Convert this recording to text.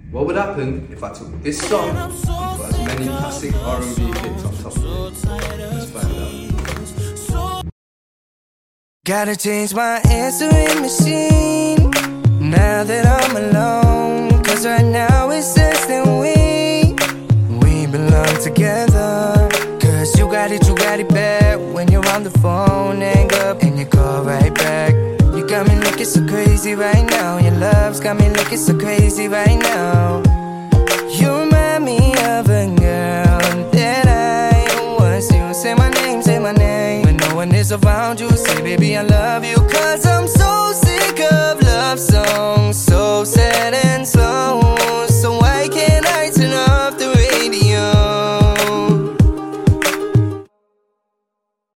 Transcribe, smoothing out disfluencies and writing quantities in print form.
What would happen if I took this song and put as many classic R&B hits on top of it? Let's find out. Gotta change my answering machine now that I'm alone, cause right now it's just that we belong together. Cause you got it bad when you're on the phone, hang up and you call right back. You got me looking so crazy right now, your love's got me looking so crazy right now. You remind me of a girl that I once knew. Say my name when no one is around you. Say baby I love you, cause I'm so sick of love songs, so sick.